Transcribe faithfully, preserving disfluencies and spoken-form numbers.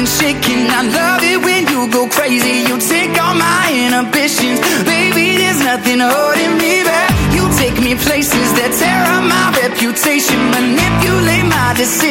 and shaking. I love it when you go crazy. You take all my inhibitions. Baby, there's nothing holding me back. You take me places that tear up my reputation. Manipulate my decisions.